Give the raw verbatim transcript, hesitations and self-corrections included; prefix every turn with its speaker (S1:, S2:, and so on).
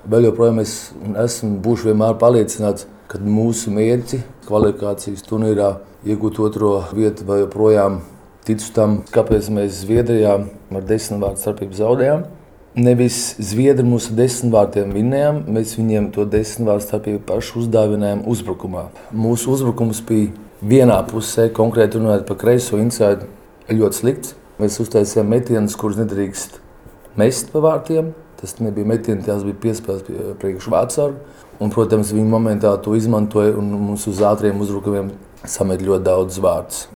S1: Vēl joprojām es esmu būšu vienmēr pārliecināts, ka mūsu mērķi kvalifikācijas turnīrā iegūt otro vietu vēl joprojām ticu tam, kāpēc mēs Zviedrijā ar desmit vārtu starpību zaudējām. Nevis Zviedri mūsu desmit vārtiem vinnējām, mēs viņiem to desmit vārtu starpību paši uzdāvinājām uzbrukumā. Mūsu uzbrukums bija vienā pusē, konkrēti runājot par kreiso inside, ļoti slikts. Mēs uztaisījām metienus, kurus nedrīkst mest pa vārtiem. Tas nebija metieni, tās bija piespēles priekš vārtsargu. Un, protams, viņi momentā to izmantoja un mums uz ātriem uzbrukumiem samet ļoti daudz vārtus.